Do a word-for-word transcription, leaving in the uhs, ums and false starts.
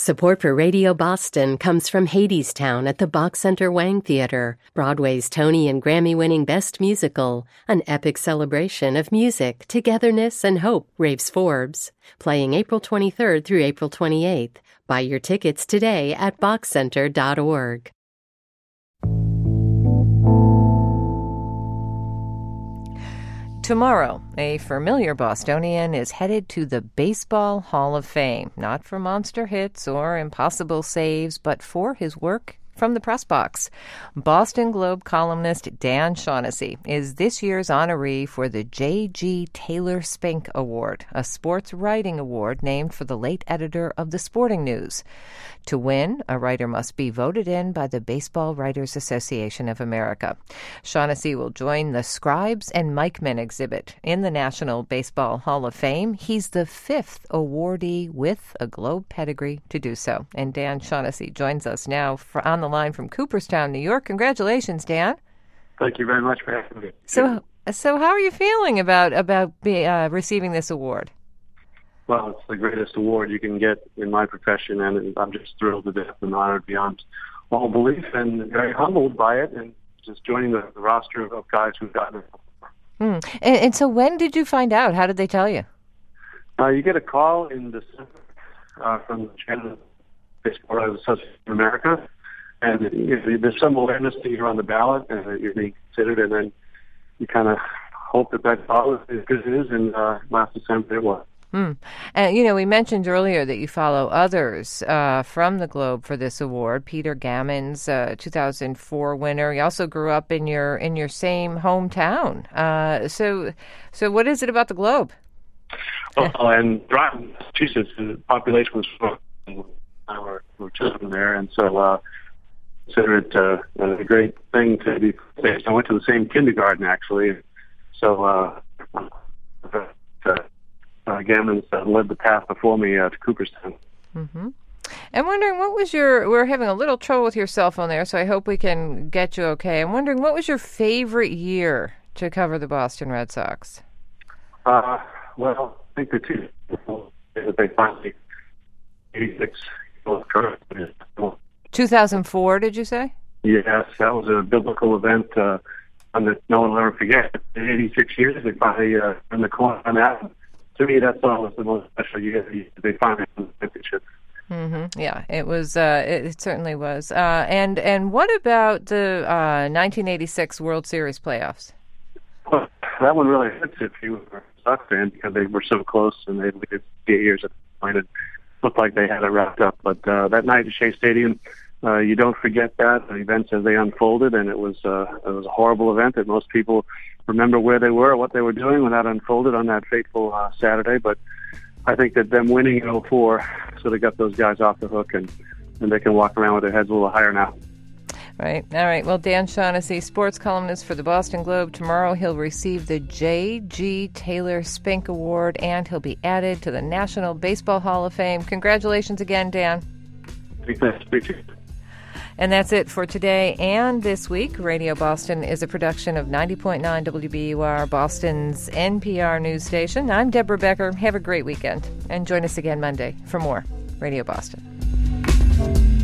Support for Radio Boston comes from Hadestown at the Bach Center Wang Theater, Broadway's Tony and Grammy-winning Best Musical, an epic celebration of music, togetherness, and hope, raves Forbes. Playing April twenty-third through April twenty-eighth. Buy your tickets today at bach center dot org. Tomorrow, a familiar Bostonian is headed to the Baseball Hall of Fame, not for monster hits or impossible saves, but for his work from the press box. Boston Globe columnist Dan Shaughnessy is this year's honoree for the J G. Taylor Spink Award, a sports writing award named for the late editor of the Sporting News. To win, a writer must be voted in by the Baseball Writers Association of America. Shaughnessy will join the Scribes and Mikemen exhibit in the National Baseball Hall of Fame. He's the fifth awardee with a Globe pedigree to do so. And Dan Shaughnessy joins us now for, on the line from Cooperstown, New York. Congratulations, Dan. Thank you very much for having me. So, so how are you feeling about about be, uh, receiving this award? Well, it's the greatest award you can get in my profession, and I'm just thrilled to death and honored beyond all belief, and very humbled by it, and just joining the, the roster of, of guys who've gotten it. Mm. And, and so, when did you find out? How did they tell you? Uh, you get a call in December uh, from the chairman of the Baseball Writers Association of America, and you know, there's some awareness that you're on the ballot and that you're being considered, and then you kind of hope that that call is as good as it is, and uh, last December it was. Hmm. And, you know, we mentioned earlier that you follow others uh, from the Globe for this award. Peter Gammons, uh, two thousand four winner. He also grew up in your in your same hometown. Uh, so, so what is it about the Globe? Well, and Groton, Massachusetts, the population was from our were children there, and so uh, consider it uh, a great thing to be. I went to the same kindergarten actually, so. Uh, uh, Uh, Gammons uh, led the path before me uh, to Cooperstown. Mm-hmm. I'm wondering, what was your... We're having a little trouble with your cell phone there, so I hope we can get you okay. I'm wondering, what was your favorite year to cover the Boston Red Sox? Uh, well, I think the two that they finally... eighty-six two thousand four, did you say? Yes, that was a biblical event uh, one that no one will ever forget. In eighty-six years, they finally uh, turned the corner on that. To me, that's always the most special year. They finally won the championship. Mm-hmm. Yeah, it was. Uh, it, it certainly was. Uh, and and what about the uh, nineteen eighty-six World Series playoffs? Well, that one really hits if you were a Sox fan because they were so close and they waited eight years at the point. It looked like they had it wrapped up. But uh, that night at Shea Stadium, uh, you don't forget that the events as they unfolded, and it was uh, it was a horrible event that most people remember where they were, what they were doing when that unfolded on that fateful uh, Saturday. But I think that them winning in oh four sort of got those guys off the hook, and, and they can walk around with their heads a little higher now. Right. All right. Well, Dan Shaughnessy, sports columnist for the Boston Globe. Tomorrow he'll receive the J G. Taylor Spink Award, and he'll be added to the National Baseball Hall of Fame. Congratulations again, Dan. Thanks. Thank you. And that's it for today and this week. Radio Boston is a production of ninety point nine W B U R, Boston's N P R news station. I'm Deborah Becker. Have a great weekend. And join us again Monday for more Radio Boston.